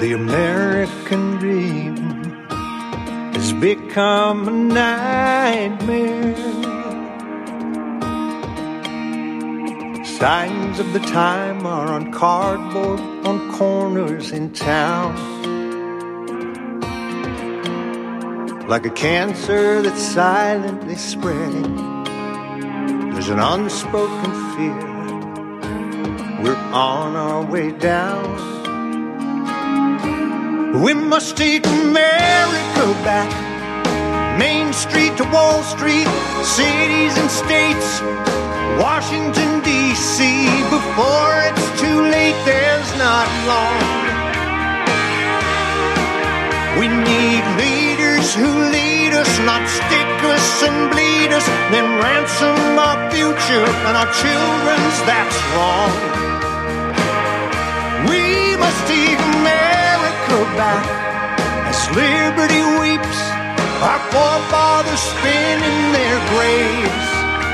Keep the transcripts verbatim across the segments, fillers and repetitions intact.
The American dream has become a nightmare. Signs of the time are on cardboard on corners in town. Like a cancer that's silently spreading, there's an unspoken fear. We're on our way down. We must take America back. Main Street to Wall Street, cities and states, Washington, D C Before it's too late, there's not long. We need leaders who lead us, not stick us and bleed us, then ransom our future and our children's, that's wrong. We must take America back as liberty weeps, our forefathers spin in their graves.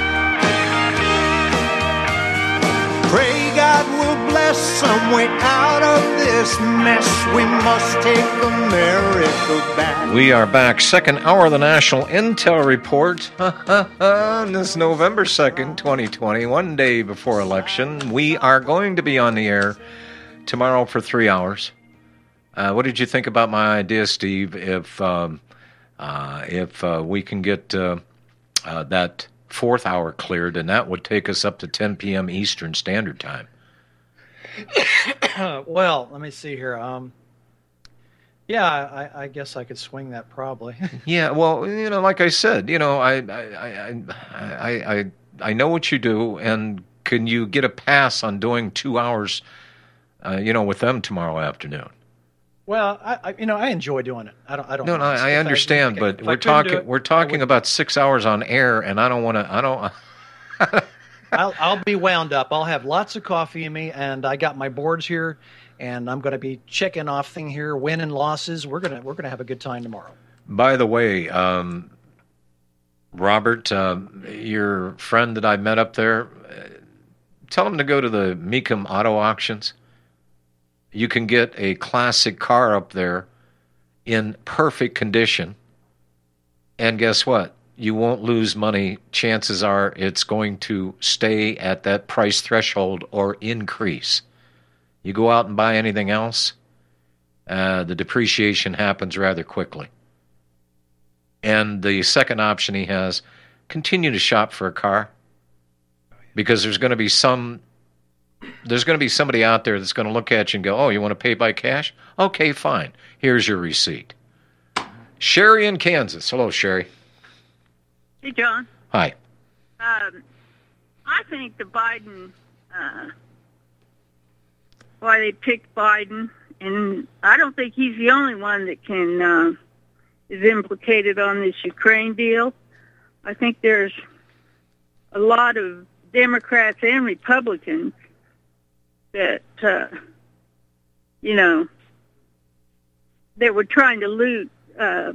Pray God will bless some way out of this mess. We must take America back. We are back. Second hour of the National Intel Report on this November second, twenty twenty, one day before election. We are going to be on the air tomorrow for three hours. Uh, what did you think about my idea, Steve, if um, uh, if uh, we can get uh, uh, that fourth hour cleared, and that would take us up to ten p.m. Eastern Standard Time? Well, let me see here. Um, yeah, I, I guess I could swing that probably. Yeah, well, you know, like I said, you know, I I, I, I, I, I know what you do, and can you get a pass on doing two hours, uh, you know, with them tomorrow afternoon? Well, I, I you know I enjoy doing it. I don't. I don't. No, no, I understand, I, but we're talking it, we're talking about six hours on air, and I don't want to. I don't. I'll I'll be wound up. I'll have lots of coffee in me, and I got my boards here, and I'm going to be checking off thing here, win and losses. We're gonna we're gonna have a good time tomorrow. By the way, um, Robert, uh, your friend that I met up there, uh, tell him to go to the Mecum Auto Auctions. You can get a classic car up there in perfect condition. And guess what? You won't lose money. Chances are it's going to stay at that price threshold or increase. You go out and buy anything else, uh, the depreciation happens rather quickly. And the second option he has, continue to shop for a car, because there's going to be some There's going to be somebody out there that's going to look at you and go, oh, you want to pay by cash? Okay, fine. Here's your receipt. Sherry in Kansas. Hello, Sherry. Hey, John. Hi. Um, I think the Biden, uh, why they picked Biden, and I don't think he's the only one that can uh, is implicated on this Ukraine deal. I think there's a lot of Democrats and Republicans that, uh, you know, that were trying to loot uh,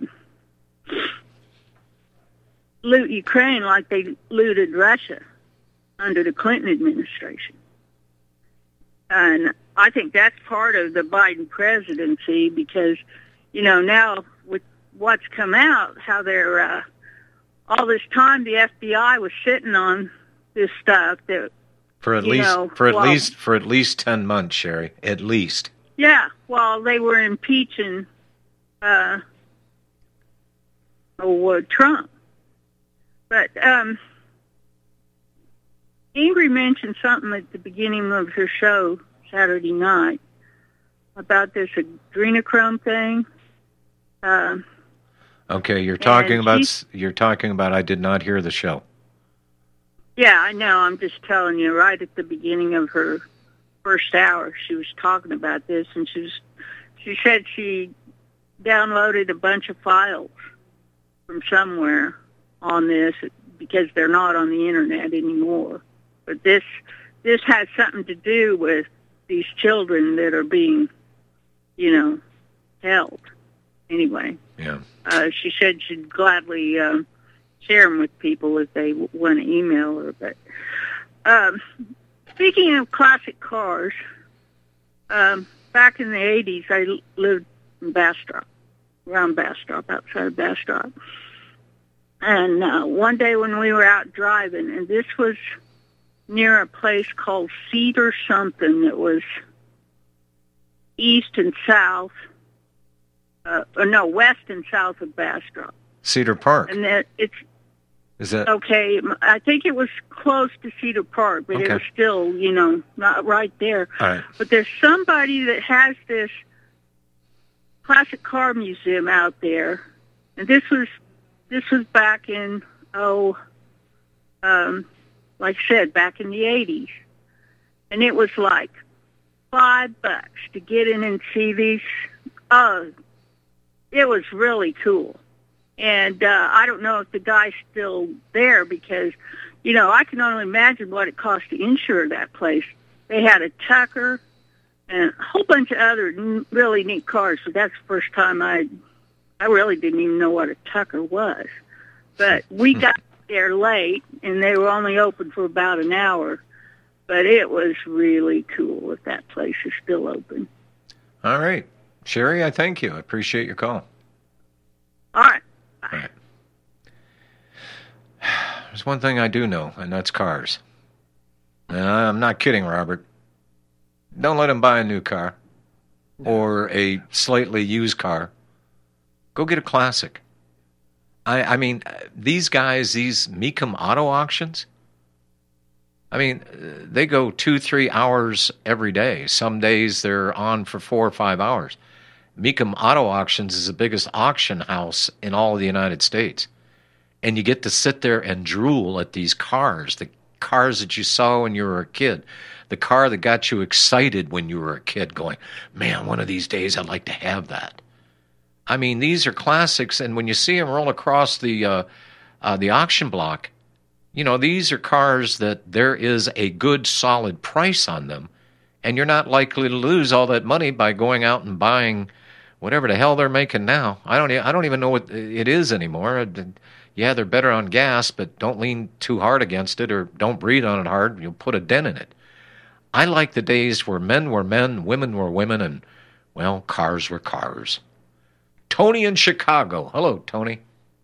loot Ukraine like they looted Russia under the Clinton administration. And I think that's part of the Biden presidency because, you know, now with what's come out, how they're, uh, all this time the F B I was sitting on this stuff that, For at you least know, for at well, least for at least ten months, Sherry. At least. Yeah, well, they were impeaching uh, oh, uh, Trump. But um, Ingrid mentioned something at the beginning of her show Saturday night about this adrenochrome thing. Uh, okay, you're talking about she, you're talking about. I did not hear the show. Yeah, I know. I'm just telling you. Right at the beginning of her first hour, she was talking about this, and she was, she said she downloaded a bunch of files from somewhere on this because they're not on the internet anymore. But this this has something to do with these children that are being, you know, held. Anyway, yeah. Uh, she said she'd gladly uh, share them with people if they w- want to email her. But um, speaking of classic cars, um, back in the eighties, I lived in Bastrop, around Bastrop, outside of Bastrop. And uh, one day when we were out driving, and this was near a place called Cedar something that was east and south, uh, or no, west and south of Bastrop. Cedar Park. And that it's Is that okay? I think it was close to Cedar Park, but Okay. it was still, you know, not right there. all right? But there's somebody that has this classic car museum out there, and this was this was back in oh, um, like I said, back in the eighties, and it was like five bucks to get in and see these. Uh, it was really cool. And uh, I don't know if the guy's still there because, you know, I can only imagine what it cost to insure that place. They had a Tucker and a whole bunch of other n- really neat cars. So that's the first time I, I really didn't even know what a Tucker was. But we got there late, and they were only open for about an hour. But it was really cool if that place is still open. All right. Sherry, I thank you. I appreciate your call. All right. All right. There's one thing I do know, and that's cars. Uh, I'm not kidding, Robert. Don't let him buy a new car or a slightly used car. Go get a classic. I, I mean, these guys, these Mecum auto auctions, I mean, they go two, three hours every day. Some days they're on for four or five hours. Mecum Auto Auctions is the biggest auction house in all of the United States. And you get to sit there and drool at these cars, the cars that you saw when you were a kid, the car that got you excited when you were a kid going, man, one of these days I'd like to have that. I mean, these are classics, and when you see them roll across the uh, uh, the auction block, you know, these are cars that there is a good, solid price on them, and you're not likely to lose all that money by going out and buying whatever the hell they're making now. I don't, I don't even know what it is anymore. Yeah, they're better on gas, but don't lean too hard against it, or don't breathe on it hard. You'll put a dent in it. I like the days where men were men, women were women, and, well, cars were cars. Tony in Chicago. Hello, Tony.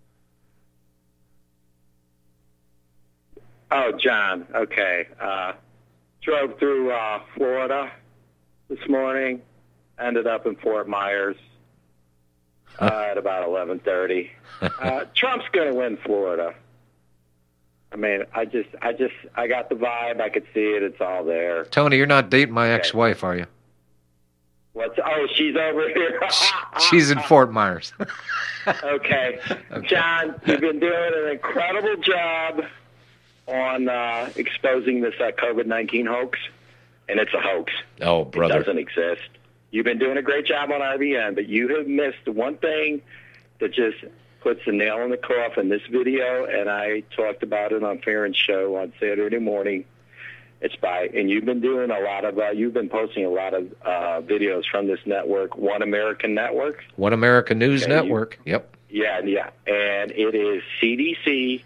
Oh, John. Okay. Uh, drove through uh, Florida this morning. Ended up in Fort Myers uh, at about eleven thirty. Uh, Trump's going to win Florida. I mean, I just, I just, I got the vibe. I could see it. It's all there. Tony, you're not dating my ex-wife, are you? What's? Oh, she's over here. She's in Fort Myers. Okay. Okay. John, you've been doing an incredible job on uh, exposing this uh, COVID nineteen hoax, and it's a hoax. Oh, brother. It doesn't exist. You've been doing a great job on R B N, but you have missed one thing that just puts the nail in the coffin. This video, and I talked about it on Farron's show on Saturday morning. It's by, and you've been doing a lot of, uh, you've been posting a lot of uh, videos from this network, One American Network. One American News Okay, Network. you- Yep. Yeah, yeah. And it is C D C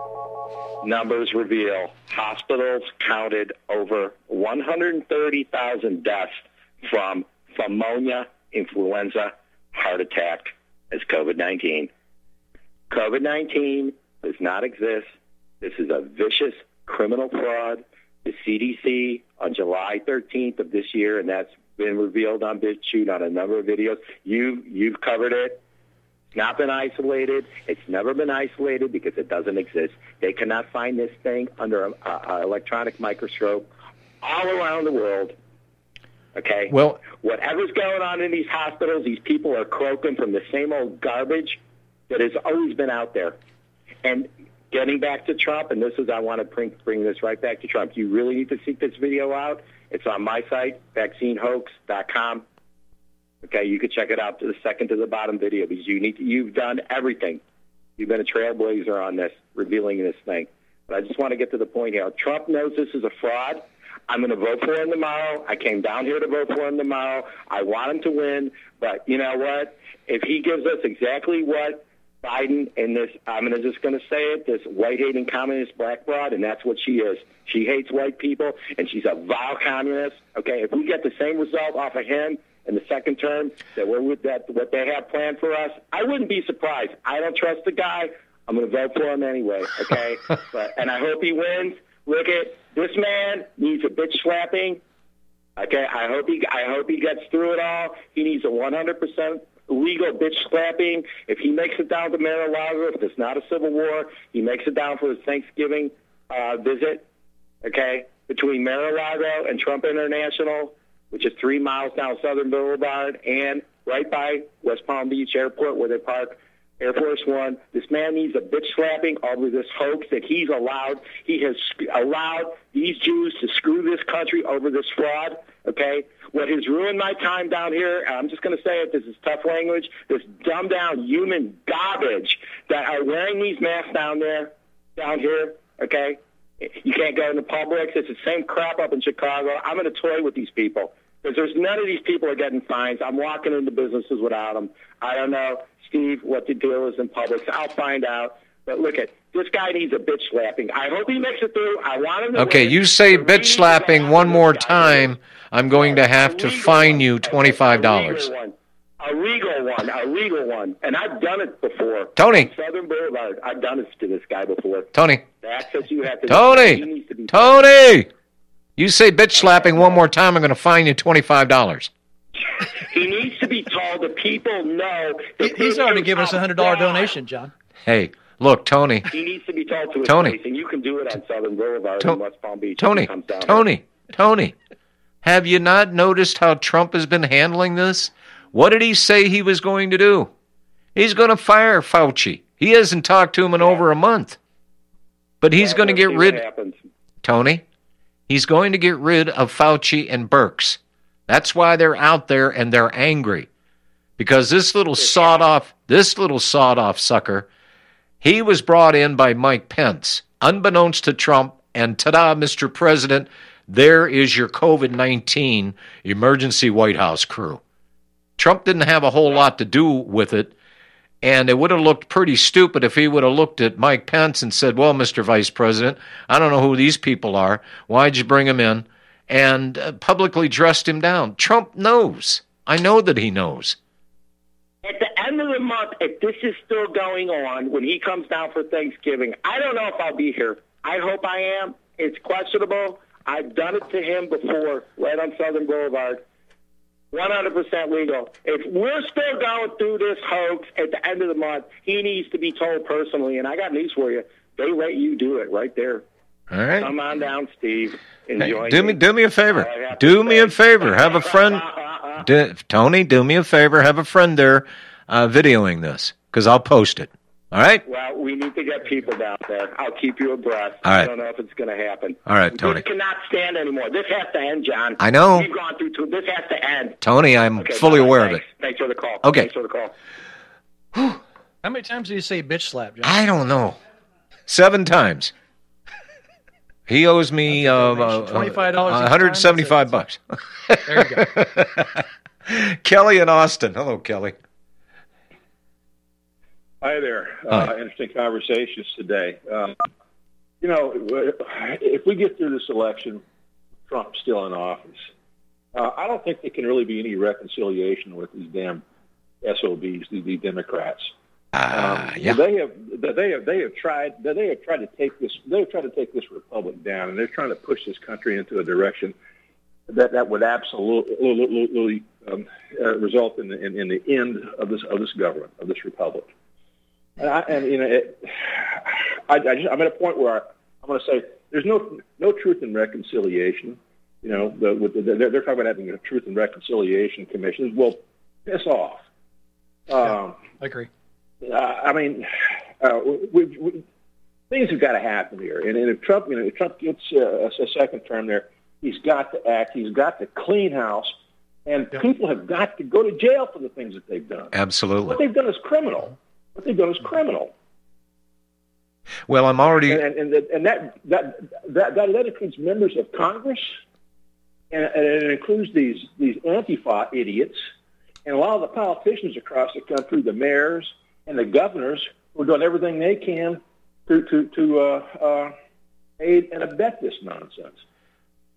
numbers reveal hospitals counted over one hundred thirty thousand deaths from pneumonia, influenza, heart attack as COVID nineteen. COVID nineteen does not exist. This is a vicious criminal fraud. The C D C on July thirteenth of this year, and that's been revealed on BitChute on a number of videos. You, you've covered it. It's not been isolated. It's never been isolated because it doesn't exist. They cannot find this thing under an electronic microscope all around the world. Okay? Well, Whatever's going on in these hospitals, these people are croaking from the same old garbage that has always been out there. And getting back to Trump, and this is, I want to bring, bring this right back to Trump. You really need to seek this video out. It's on my site, vaccine hoax dot com. Okay, you can check it out to the second to the bottom video because you need to, you've done everything. You've been a trailblazer on this, revealing this thing. But I just want to get to the point here. Trump knows this is a fraud. I'm going to vote for him tomorrow. I came down here to vote for him tomorrow. I want him to win. But you know what? If he gives us exactly what Biden and this, I'm gonna just going to say it, this white-hating communist black broad, and that's what she is. She hates white people, and she's a vile communist. Okay, if we get the same result off of him in the second term, that we're with that what they have planned for us, I wouldn't be surprised. I don't trust the guy. I'm going to vote for him anyway, okay? but And I hope he wins. Look at this man needs a bitch slapping. Okay, I hope he I hope he gets through it all. He needs a one hundred percent legal bitch slapping. If he makes it down to Mar-a-Lago, if it's not a civil war, he makes it down for his Thanksgiving uh, visit, okay, between Mar-a-Lago and Trump International, which is three miles down Southern Boulevard and right by West Palm Beach Airport where they park Air Force One. This man needs a bitch slapping over this hoax that he's allowed. He has allowed these Jews to screw this country over this fraud, okay? What has ruined my time down here, I'm just going to say it, this is tough language, this dumbed-down human garbage that are wearing these masks down there, down here, okay? You can't go into Publix. It's the same crap up in Chicago. I'm going to toy with these people because there's none of these people are getting fines. I'm walking into businesses without them. I don't know, Steve, what the deal is in Publix. I'll find out. But look at this guy needs a bitch slapping. I hope he makes it through. I want him to Okay, win. you say The bitch slapping one more time, I'm going to have A to legal fine one. you twenty-five dollars. A legal one. A legal one. A legal one. And I've done it before. Tony. Southern Boulevard. I've done it to this guy before. Tony. The access you have to he Tony. needs to be Tony. You say bitch slapping one more time, I'm going to fine you twenty-five dollars. He needs to be told that people know that He- He's this already is given us a a hundred dollar fraud. donation, John. Hey, look, Tony. He needs to be told to his Tony. face, and you can do it on Southern Boulevard To- in West Palm Beach. Tony, He comes down Tony, Tony, have you not noticed how Trump has been handling this? What did he say he was going to do? He's going to fire Fauci. He hasn't talked to him in over a month. But he's Well, going to let's get see rid, what happens. Tony, he's going to get rid of Fauci and Birx. That's why they're out there and they're angry. Because this little sawed-off, this little sawed-off sucker, he was brought in by Mike Pence, unbeknownst to Trump, and ta-da, Mister President, there is your COVID nineteen emergency White House crew. Trump didn't have a whole lot to do with it, and it would have looked pretty stupid if he would have looked at Mike Pence and said, well, Mister Vice President, I don't know who these people are. Why'd you bring them in? And uh, publicly dressed him down. Trump knows. I know that he knows. At the end of the month, if this is still going on, when he comes down for Thanksgiving, I don't know if I'll be here. I hope I am. It's questionable. I've done it to him before, right on Southern Boulevard. one hundred percent legal. If we're still going through this hoax at the end of the month, he needs to be told personally. And I got news for you. They let you do it right there. All right. Come on down, Steve. Hey, Enjoy do me, it. do me a favor. All I have to Do me say. a favor. Have a friend, do, Tony. Do me a favor. Have a friend there, uh, videoing this because I'll post it. All right. Well, we need to get people down there. I'll keep you abreast. All right. I don't know if it's going to happen. All right, Tony. This cannot stand anymore. This has to end, John. I know. We've gone through two. This has to end. Tony, I'm Okay, fully bye. aware Thanks. of it. Thanks for the call. Okay. Thanks for the call. How many times do you say bitch slap, John? I don't know. Seven times. He owes me uh, uh, twenty-five dollars each one hundred seventy-five time? bucks. There you go. Kelly in Austin. Hello, Kelly. Hi there. Hi. Uh, interesting conversations today. Um, you know, if we get through this election, Trump's still in office, uh, I don't think there can really be any reconciliation with these damn S O Bs, the, the Democrats. Ah, Um, yeah. They have they have they have tried they have tried to take this they have tried to take this republic down, and they're trying to push this country into a direction that that would absolutely um, uh, result in the in, in the end of this of this government of this republic. And, I, and you know, it, I, I just, I'm at a point where I, I'm going to say there's no no truth in reconciliation. You know, the, with the, they're, they're talking about having a truth and reconciliation commission. Well, piss off. Um, I agree. Uh, I mean, uh, we, we, things have got to happen here. And, and if Trump, you know, if Trump gets uh, a second term there, he's got to act. He's got to clean house, and Yep. people have got to go to jail for the things that they've done. What Absolutely. they've done is criminal. What they've done is criminal. Well, I'm already. And and, and, and that, that that that that includes members of Congress, and, and it includes these these Antifa idiots, and a lot of the politicians across the country, the mayors and the governors, who are doing everything they can to to to uh, uh, aid and abet this nonsense.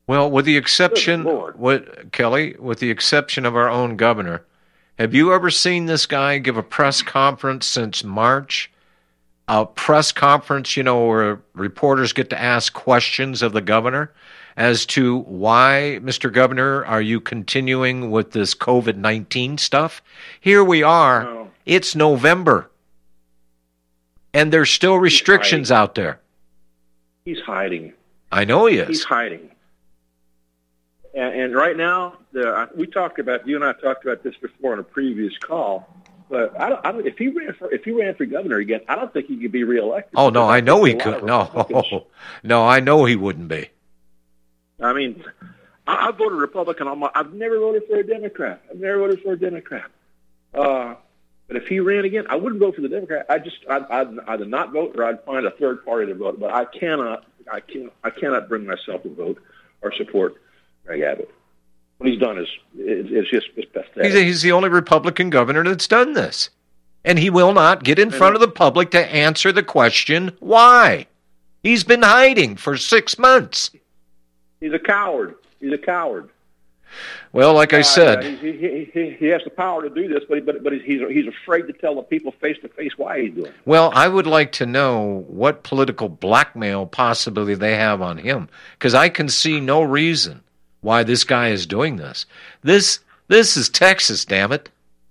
Well, with the exception, Good Lord. what Kelly, with the exception of our own governor, have you ever seen this guy give a press conference since March? A press conference, you know, where reporters get to ask questions of the governor as to why, Mister Governor, are you continuing with this COVID nineteen stuff? Here we are. No. It's November. And there's still restrictions out there. He's hiding. I know he is. He's hiding. And, and right now, the, we talked about, you and I talked about this before on a previous call, but I don't, I don't, if he ran for if he ran for governor again, I don't think he could be reelected. Oh, no, I know he A lot could. of No, Republicans- no, I know he wouldn't be. I mean, I, I voted Republican. On my, I've never voted for a Democrat. I've never voted for a Democrat. Uh, but if he ran again, I wouldn't vote for the Democrat. I just, I'd, I'd either not vote or I'd find a third party to vote. But I cannot, I can, I cannot bring myself to vote or support Greg Abbott. What he's done is, is, is just it's pathetic. He's, he's the only Republican governor that's done this. And he will not get in front of the public to answer the question, why? He's been hiding for six months. He's a coward. He's a coward. Well, like I Uh, said, he, he, he, he has the power to do this, but but but he's he's afraid to tell the people face to face why he's doing it. well, I would like to know what political blackmail possibly they have on him, because I can see no reason why this guy is doing this. This this is Texas, damn it.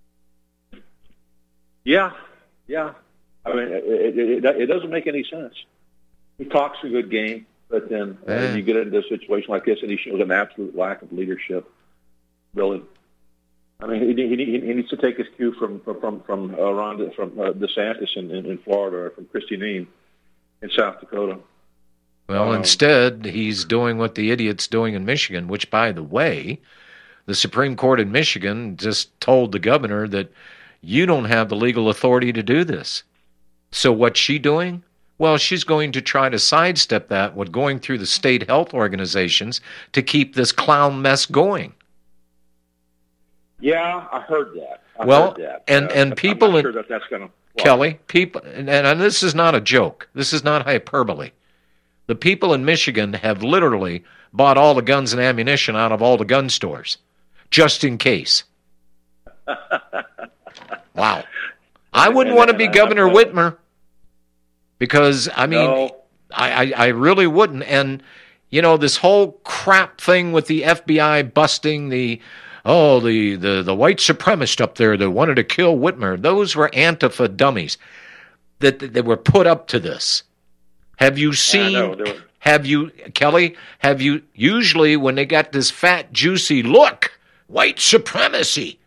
Yeah, yeah. I mean, it, it, it, it doesn't make any sense. He talks a good game, but then uh, Yeah. you get into a situation like this, and he shows an absolute lack of leadership. Really, I mean, he, he, he needs to take his cue from from from, from uh, Ron from uh, DeSantis in, in, in Florida, or from Kristi Noem in South Dakota. Well, Um, instead, he's doing what the idiot's doing in Michigan, which, by the way, the Supreme Court in Michigan just told the governor that you don't have the legal authority to do this. So what's she doing? Well, she's going to try to sidestep that with going through the state health organizations to keep this clown mess going. Yeah, I heard that. I Well, heard that. and- and I'm people not in- sure that that's going to Kelly, people, and, and this is not a joke. This is not hyperbole. The people in Michigan have literally bought all the guns and ammunition out of all the gun stores, just in case. Wow. I wouldn't And- want to and be I- Governor I- Whitmer, because, I mean, No. I, I, I really wouldn't. And, you know, this whole crap thing with the F B I busting the, oh, the, the, the white supremacist up there that wanted to kill Whitmer, those were Antifa dummies that, that, that were put up to this. Have you seen, know, they were- have you, Kelly, have you, usually when they got this fat, juicy look, white supremacy,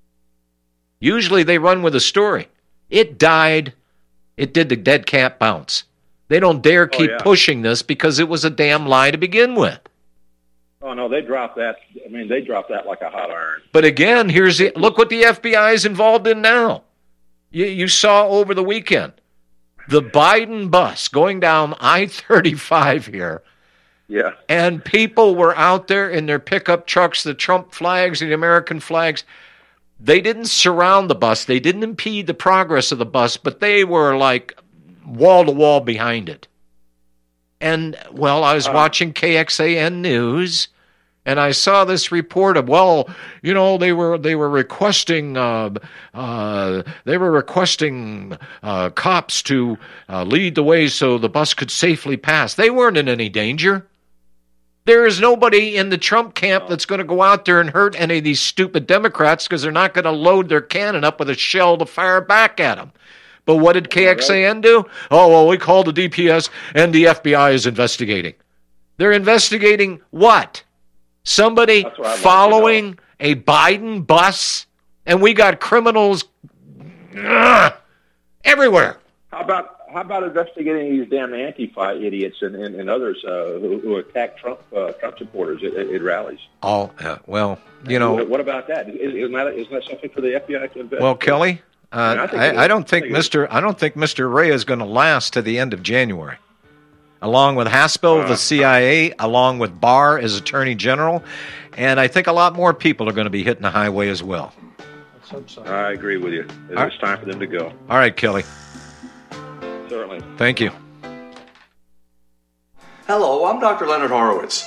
usually they run with a story. It died. It did the dead cat bounce. They don't dare keep yeah. pushing this because it was a damn lie to begin with. Oh no, they dropped that. I mean, they dropped that like a hot iron. But again, here's the, look what the F B I is involved in now. You, you saw over the weekend the Biden bus going down I thirty-five here, Yeah. and people were out there in their pickup trucks, the Trump flags and the American flags. They didn't surround the bus. They didn't impede the progress of the bus, but they were like wall to wall behind it. And, well, I was Uh. watching K X A N News, and I saw this report of, well, you know, they were they were requesting uh, uh, they were requesting uh, cops to uh, lead the way so the bus could safely pass. They weren't in any danger. There is nobody in the Trump camp that's going to go out there and hurt any of these stupid Democrats because they're not going to load their cannon up with a shell to fire back at them. But what did K X A N do? Oh, well, we called the D P S and the F B I is investigating. They're investigating what? Somebody That's what I'd like to following a Biden bus? And we got criminals ugh, everywhere. How about how about investigating these damn Antifa idiots and, and, and others uh, who, who attack Trump uh, Trump supporters at, at rallies? Oh, uh, well, you know. What, what about that? Is, isn't that isn't that something for the F B I to investigate? Well, Kelly, uh, I, mean, I, think it I, I is. don't think I think it is. Mister I don't think Mister Ray is going to last to the end of January. Along with Haspel, Uh, the C I A, along with Barr as Attorney General, and I think a lot more people are going to be hitting the highway as well. Let's hope so. I agree with you. It's All right. time for them to go. All right, Kelly. Certainly. Thank you. Hello, I'm Doctor Leonard Horowitz.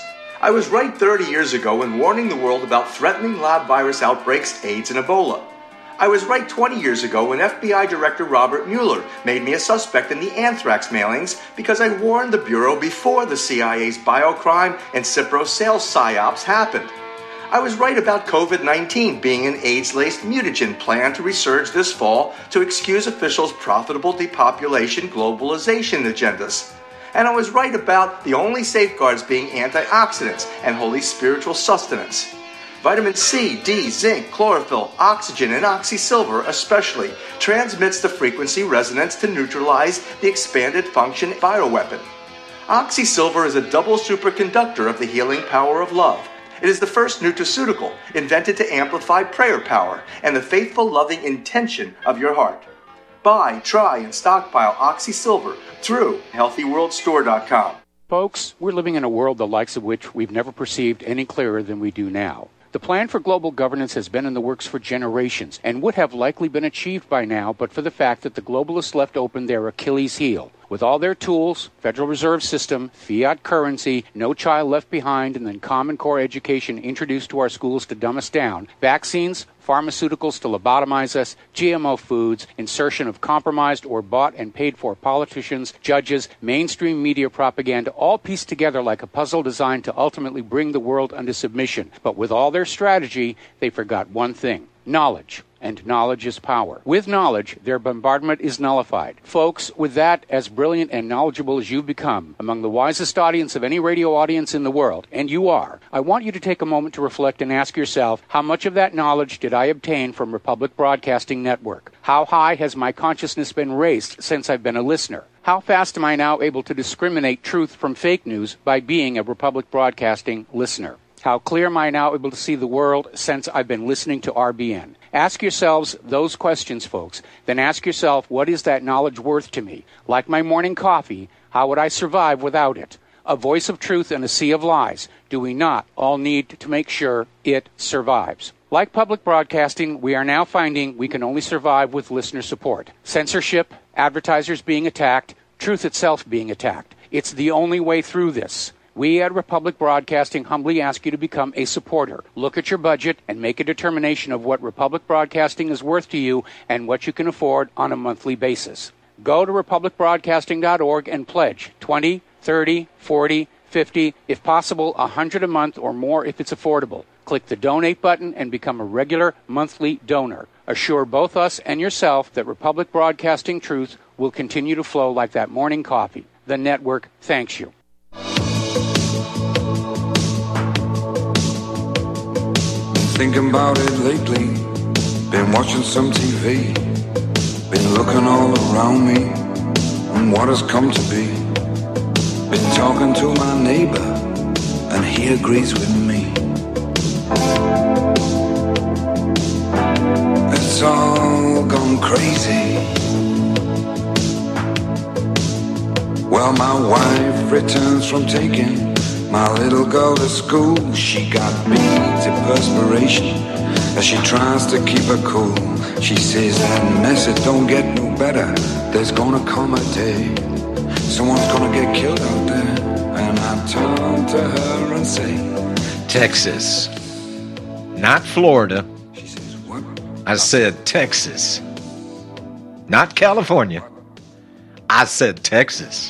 I was right thirty years ago in warning the world about threatening lab virus outbreaks, AIDS, and Ebola. I was right twenty years ago when F B I Director Robert Mueller made me a suspect in the anthrax mailings because I warned the Bureau before the C I A's biocrime and Cipro sales psyops happened. I was right about COVID nineteen being an AIDS-laced mutagen plan to resurge this fall to excuse officials' profitable depopulation globalization agendas. And I was right about the only safeguards being antioxidants and holy spiritual sustenance. Vitamin C, D, zinc, chlorophyll, oxygen, and oxysilver especially transmits the frequency resonance to neutralize the expanded function bioweapon. Oxysilver is a double superconductor of the healing power of love. It is the first nutraceutical invented to amplify prayer power and the faithful, loving intention of your heart. Buy, try, and stockpile Oxysilver through healthy world store dot com. Folks, we're living in a world the likes of which we've never perceived any clearer than we do now. The plan for global governance has been in the works for generations and would have likely been achieved by now but for the fact that the globalists left open their Achilles heel. With all their tools, Federal Reserve System, fiat currency, no child left behind, and then Common Core education introduced to our schools to dumb us down, vaccines, pharmaceuticals to lobotomize us, G M O foods, insertion of compromised or bought and paid for politicians, judges, mainstream media propaganda, all pieced together like a puzzle designed to ultimately bring the world under submission. But with all their strategy, they forgot one thing: knowledge. And knowledge is power. With knowledge, their bombardment is nullified. Folks, with that, as brilliant and knowledgeable as you've become, among the wisest audience of any radio audience in the world, and you are, I want you to take a moment to reflect and ask yourself, how much of that knowledge did I obtain from Republic Broadcasting Network? How high has my consciousness been raised since I've been a listener? How fast am I now able to discriminate truth from fake news by being a Republic Broadcasting listener? How clear am I now able to see the world since I've been listening to R B N? Ask yourselves those questions, folks. Then ask yourself, what is that knowledge worth to me? Like my morning coffee, how would I survive without it? A voice of truth in a sea of lies. Do we not all need to make sure it survives? Like public broadcasting, we are now finding we can only survive with listener support. Censorship, advertisers being attacked, truth itself being attacked. It's the only way through this. We at Republic Broadcasting humbly ask you to become a supporter. Look at your budget and make a determination of what Republic Broadcasting is worth to you and what you can afford on a monthly basis. Go to republic broadcasting dot org and pledge twenty, thirty, forty, fifty, if possible one hundred a month or more if it's affordable. Click the donate button and become a regular monthly donor. Assure both us and yourself that Republic Broadcasting truth will continue to flow like that morning coffee. The network thanks you. Thinking about it lately, been watching some T V, been looking all around me and what has come to be. Been talking to my neighbor and he agrees with me. It's all gone crazy. Well, my wife returns from taking my little girl to school. She got beads of perspiration as she tries to keep her cool. She says that mess, it don't get no better. There's gonna come a day someone's gonna get killed out there. And I turn to her and say, Texas, not Florida. She says, what? I said Texas, not California. I said Texas.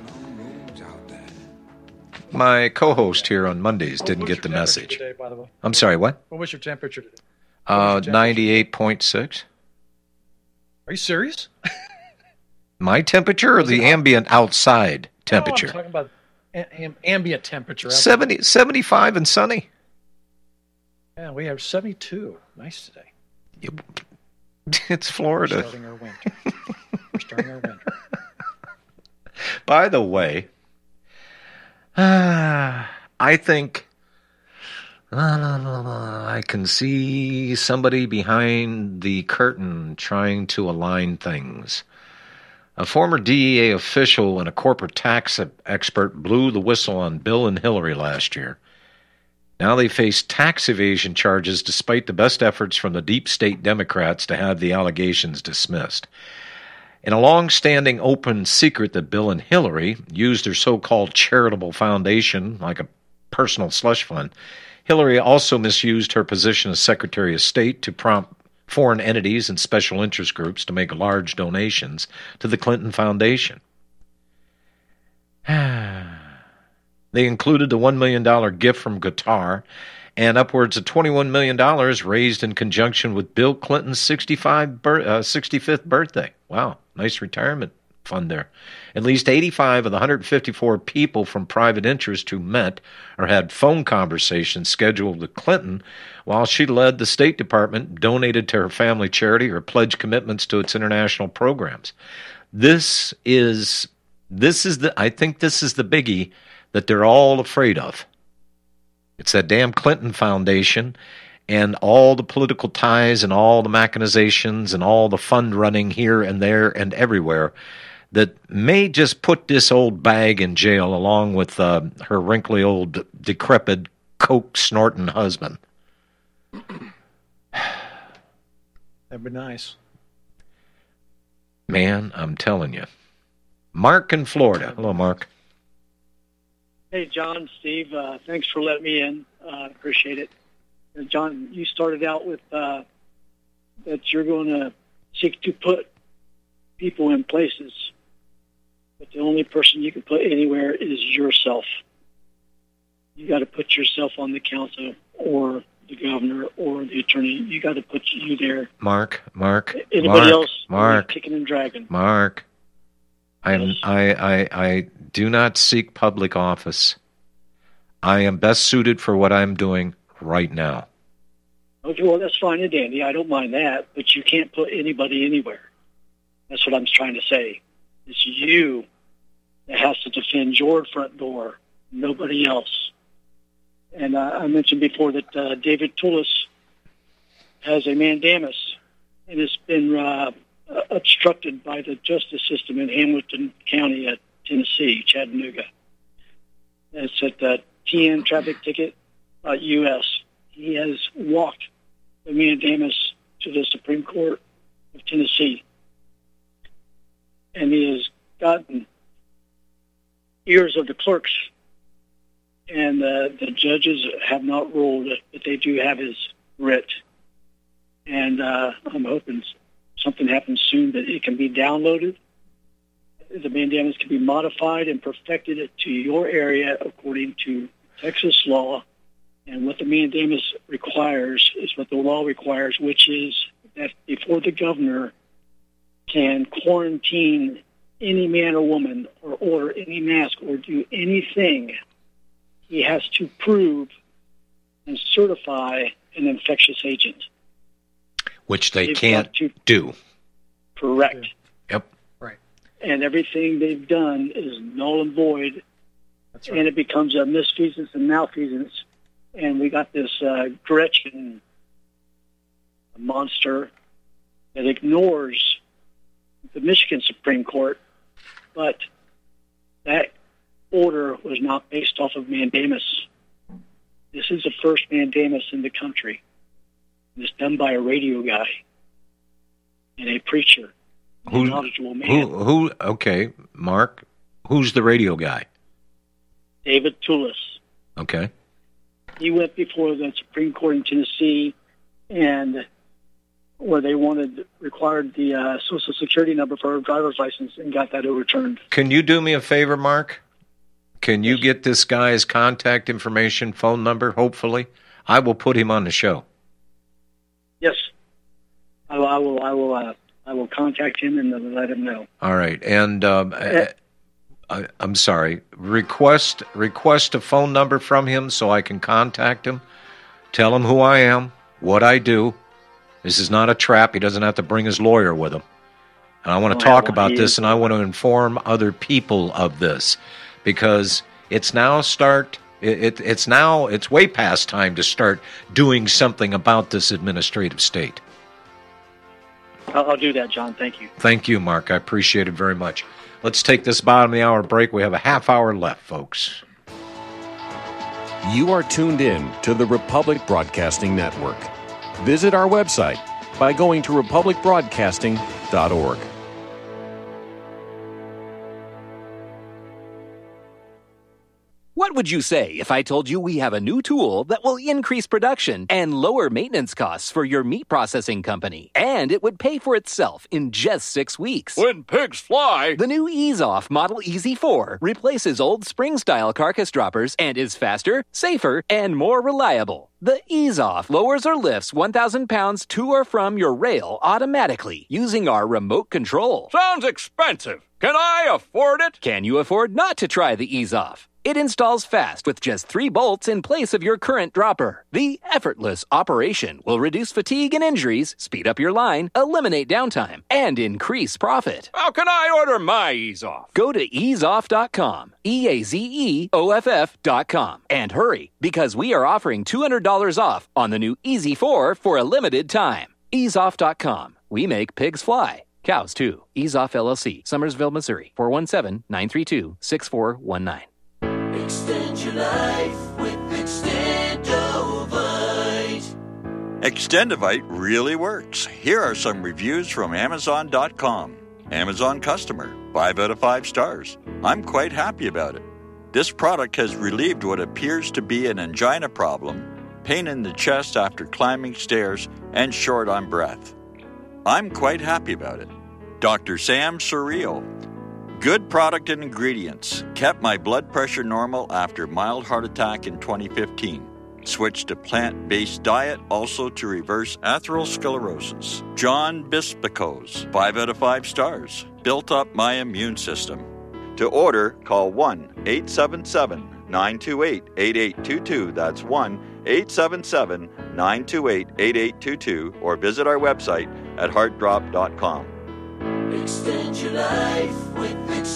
My co-host here on Mondays didn't get the message. Today, by the way? I'm sorry, what? What was your temperature today? Uh, ninety-eight point six. Are you serious? My temperature or the ambient outside temperature? No, I'm talking about a- am- ambient temperature. seventy, seventy-five and sunny. Yeah, we have seventy-two. Nice today. It's Florida. We're starting our winter. We're starting our winter. By the way, uh, I think uh, I can see somebody behind the curtain trying to align things. A former D E A official and a corporate tax expert blew the whistle on Bill and Hillary last year. Now they face tax evasion charges despite the best efforts from the deep state Democrats to have the allegations dismissed. In a long-standing open secret that Bill and Hillary used their so-called charitable foundation, like a personal slush fund. Hillary also misused her position as Secretary of State to prompt foreign entities and special interest groups to make large donations to the Clinton Foundation. They included the one million dollars gift from Qatar and upwards of twenty-one million dollars raised in conjunction with Bill Clinton's sixty-five bir- uh, sixty-fifth birthday. Wow, nice retirement fund there. At least eighty-five of the one hundred fifty-four people from private interest who met or had phone conversations scheduled with Clinton while she led the State Department donated to her family charity or pledged commitments to its international programs. This is, this is the, I think this is the biggie that they're all afraid of. It's that damn Clinton Foundation and all the political ties and all the machinations and all the fund running here and there and everywhere that may just put this old bag in jail along with uh, her wrinkly old decrepit coke-snorting husband. That'd be nice. Man, I'm telling you. Mark in Florida. Hello, Mark. Hey, John, Steve, uh, thanks for letting me in. I uh, appreciate it. Uh, John, you started out with uh, that you're going to seek to put people in places, but the only person you can put anywhere is yourself. You got to put yourself on the council or the governor or the attorney. You got to put you there. Mark, Mark, Anybody Mark, else? Mark, kicking and dragging. Mark. I'm, Yes. I, I, I do not seek public office. I am best suited for what I'm doing right now. Okay, well, that's fine and dandy. I don't mind that, but you can't put anybody anywhere. That's what I'm trying to say. It's you that has to defend your front door, nobody else. And uh, I mentioned before that uh, David Toulis has a mandamus, and it's been uh, obstructed by the justice system in Hamilton County at Tennessee, Chattanooga. It's at the T N traffic ticket U S. He has walked the mandamus to the Supreme Court of Tennessee, and he has gotten ears of the clerks, and uh, the judges have not ruled it, but they do have his writ. And uh, I'm hoping something happens soon that it can be downloaded. The mandamus can be modified and perfected to your area according to Texas law. And what the mandamus requires is what the law requires, which is that before the governor can quarantine any man or woman or order any mask or do anything, he has to prove and certify an infectious agent. Which they They've can't got to- do. Correct. Yep. Right. And everything they've done is null and void, That's right. and it becomes a misfeasance and malfeasance. And we got this uh, Gretchen monster that ignores the Michigan Supreme Court, but that order was not based off of mandamus. This is the first mandamus in the country. It's done by a radio guy and a preacher, a Who, knowledgeable man, who, who, okay, Mark, who's the radio guy? David Toulis. Okay. He went before the Supreme Court in Tennessee, and where they wanted required the uh, Social Security number for a driver's license, and got that overturned. Can you do me a favor, Mark? Can you get this guy's contact information, phone number, hopefully? I will put him on the show. Yes, I will. I will. I will, uh, I will contact him and then let him know. All right. And um, I, I, I'm sorry. Request request a phone number from him so I can contact him. Tell him who I am, what I do. This is not a trap. He doesn't have to bring his lawyer with him. And I want to Oh, talk well, about he this, is- and I want to inform other people of this, because it's now start. It, it, it's now it's way past time to start doing something about this administrative state. I'll, I'll do that, John. Thank you. Thank you, Mark. I appreciate it very much. Let's take this bottom of the hour break. We have a half hour left, folks. You are tuned in to the Republic Broadcasting Network. Visit our website by going to republic broadcasting dot org. What would you say if I told you we have a new tool that will increase production and lower maintenance costs for your meat processing company? And it would pay for itself in just six weeks. When pigs fly! The new Ease Off Model E Z four replaces old spring-style carcass droppers and is faster, safer, and more reliable. The Ease Off lowers or lifts one thousand pounds to or from your rail automatically using our remote control. Sounds expensive. Can I afford it? Can you afford not to try the Ease Off? It installs fast with just three bolts in place of your current dropper. The effortless operation will reduce fatigue and injuries, speed up your line, eliminate downtime, and increase profit. How can I order my Ease Off? Go to ease off dot com, E A Z E O F F dot com, and hurry, because we are offering two hundred dollars off on the new E Z four for a limited time. ease off dot com. We make pigs fly. Cows, too. Ease Off L L C, Summersville, Missouri, four one seven, nine three two, six four one nine. Extend your life with Extendovite. Extendovite really works. Here are some reviews from Amazon dot com. Amazon customer, five out of five stars. I'm quite happy about it. This product has relieved what appears to be an angina problem, pain in the chest after climbing stairs, and short on breath. I'm quite happy about it. Doctor Sam Surreal. Good product and ingredients. Kept my blood pressure normal after mild heart attack in twenty fifteen. Switched to plant-based diet also to reverse atherosclerosis. John Bispicos, five out of five stars. Built up my immune system. To order, call one eight seven seven, nine two eight, eight eight two two. That's one eight seven seven, nine two eight, eight eight two two or visit our website at heart drop dot com. Extend your life with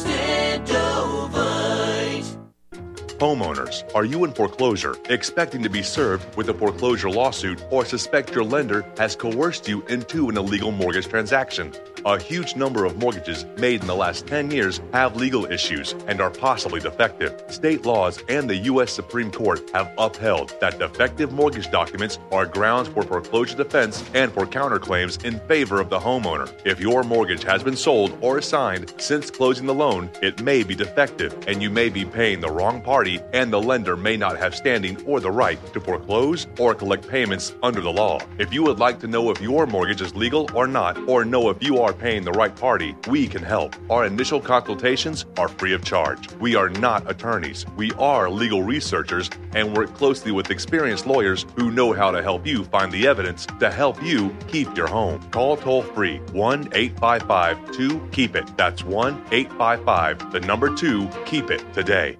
Extendovite. Homeowners, are you in foreclosure, expecting to be served with a foreclosure lawsuit, or suspect your lender has coerced you into an illegal mortgage transaction? A huge number of mortgages made in the last ten years have legal issues and are possibly defective. State laws and the U S Supreme Court have upheld that defective mortgage documents are grounds for foreclosure defense and for counterclaims in favor of the homeowner. If your mortgage has been sold or assigned since closing the loan, it may be defective and you may be paying the wrong party, and the lender may not have standing or the right to foreclose or collect payments under the law. If you would like to know if your mortgage is legal or not, or know if you are paying the right party, we can help. Our initial consultations are free of charge. We are not attorneys. We are legal researchers and work closely with experienced lawyers who know how to help you find the evidence to help you keep your home. Call toll free one eight five five, two, keep it. That's one eight five five, the number two, keep it today.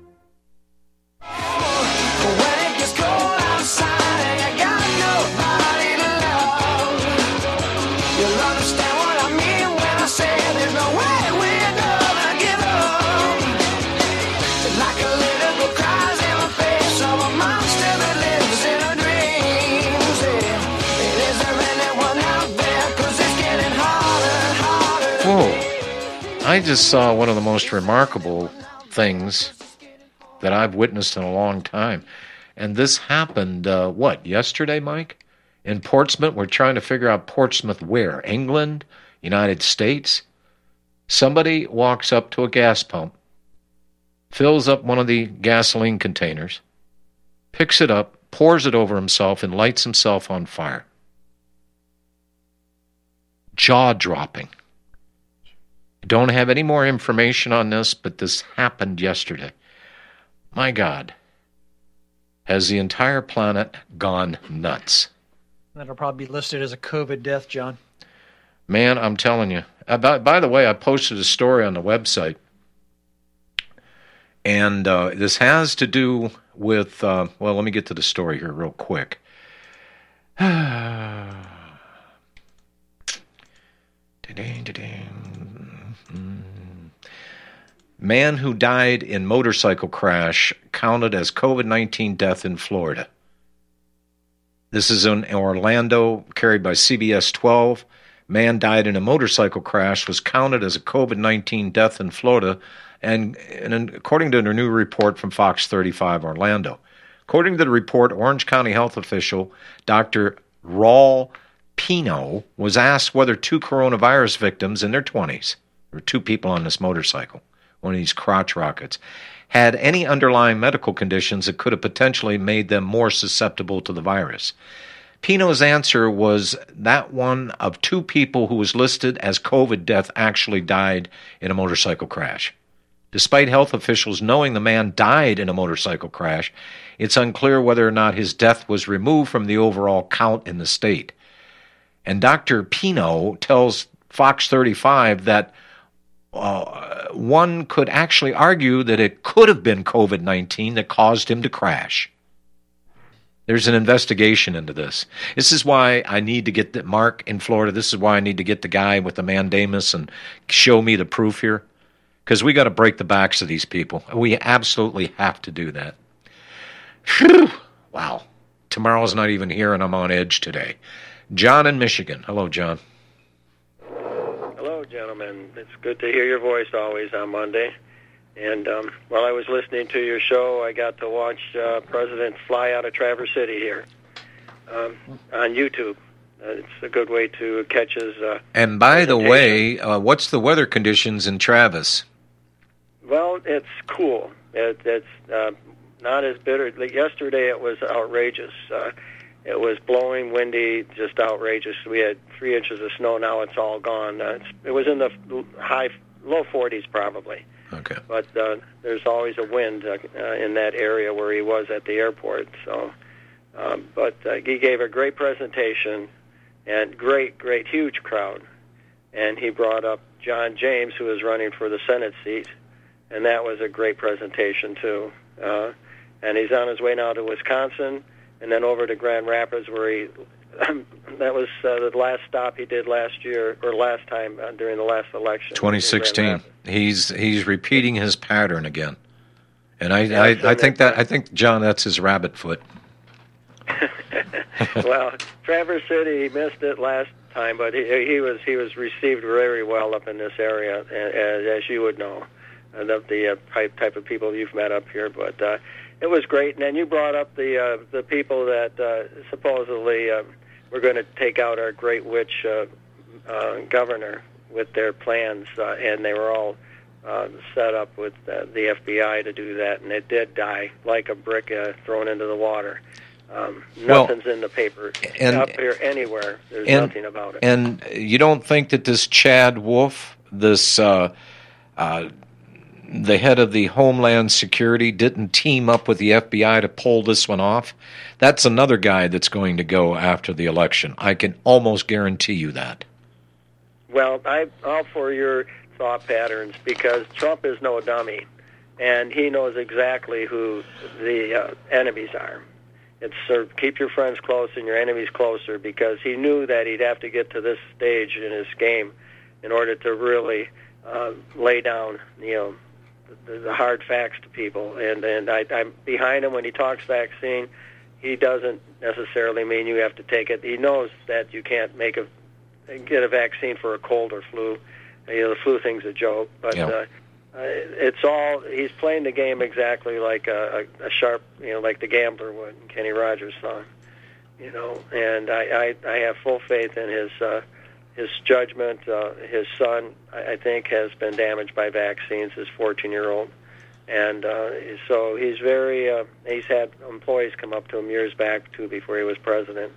I just saw one of the most remarkable things that I've witnessed in a long time. And this happened, uh, what, yesterday, Mike? In Portsmouth. We're trying to figure out Portsmouth where? England? United States? Somebody walks up to a gas pump, fills up one of the gasoline containers, picks it up, pours it over himself, and lights himself on fire. Jaw-dropping. Don't have any more information on this, but this happened yesterday. My God. Has the entire planet gone nuts? That'll probably be listed as a COVID death, John. Man, I'm telling you. Uh, by, by the way, I posted a story on the website. And uh, this has to do with, uh, well, let me get to the story here real quick. Man who died in motorcycle crash counted as COVID nineteen death in Florida. This is in Orlando, carried by C B S twelve. Man died in a motorcycle crash was counted as a COVID nineteen death in Florida, and, and according to a new report from Fox thirty-five Orlando. According to the report, Orange County health official Doctor Raul Pino was asked whether two coronavirus victims in their twenties, or two people on this motorcycle, one of these crotch rockets, had any underlying medical conditions that could have potentially made them more susceptible to the virus. Pino's answer was that one of two people who was listed as COVID death actually died in a motorcycle crash. Despite health officials knowing the man died in a motorcycle crash, it's unclear whether or not his death was removed from the overall count in the state. And Doctor Pino tells Fox thirty-five that uh, one could actually argue that it could have been COVID nineteen that caused him to crash. There's an investigation into this. This is why I need to get the Mark in Florida. This is why I need to get the guy with the mandamus and show me the proof here. Because we got to break the backs of these people. We absolutely have to do that. Whew. Wow. Tomorrow's not even here, and I'm on edge today. John in Michigan. Hello, John. Hello, gentlemen. It's good to hear your voice always on Monday. And um, while I was listening to your show, I got to watch uh, President fly out of Traverse City here um, on YouTube. Uh, it's a good way to catch his uh, And by the way, uh, what's the weather conditions in Travis? Well, it's cool. It, it's uh, not as bitter. Yesterday it was outrageous. Uh, it was blowing, windy, just outrageous. We had three inches of snow. Now it's all gone. Uh, it's, it was in the high, low forties probably. Okay. But uh, there's always a wind uh, uh, in that area where he was at the airport. So, um, but uh, he gave a great presentation, and great, great, huge crowd. And he brought up John James, who is running for the Senate seat, and that was a great presentation too. Uh, and he's on his way now to Wisconsin, and then over to Grand Rapids, where he that was uh, the last stop he did last year or last time uh, during the last election. twenty sixteen. He's he's repeating his pattern again, and I Yeah, I, so I think that I think John, that's his rabbit foot. Well, Traverse City, he missed it last time, but he, he was he was received very well up in this area, as, as you would know, uh, the, the uh, type type of people you've met up here. But uh, it was great. And then you brought up the uh, the people that uh, supposedly uh, were going to take out our great witch uh, uh, governor with their plans, uh, and they were all uh, set up with uh, the F B I to do that, and it did die like a brick uh, thrown into the water. Um, nothing's Well, in the paper and- up here anywhere. There's and, nothing about it. And you don't think that this Chad Wolf, this uh, uh, the head of the Homeland Security, didn't team up with the F B I to pull this one off? That's another guy that's going to go after the election. I can almost guarantee you that. Well, I'm all for your thought patterns because Trump is no dummy, and he knows exactly who the uh, enemies are. It's uh, keep your friends close and your enemies closer, because he knew that he'd have to get to this stage in his game in order to really uh, lay down, you know, the, the hard facts to people. And and I, I'm behind him when he talks vaccine. He doesn't necessarily mean you have to take it. He knows that you can't make a get a vaccine for a cold or flu. You know, the flu thing's a joke, but. Yeah. Uh, Uh, it's all, he's playing the game exactly like a, a, a sharp, you know, like the gambler would in Kenny Rogers' song, you know, and I, I, I have full faith in his uh, his judgment. Uh, his son, I, I think, has been damaged by vaccines, his fourteen-year-old, and uh, so he's very, uh, he's had employees come up to him years back, too, before he was president.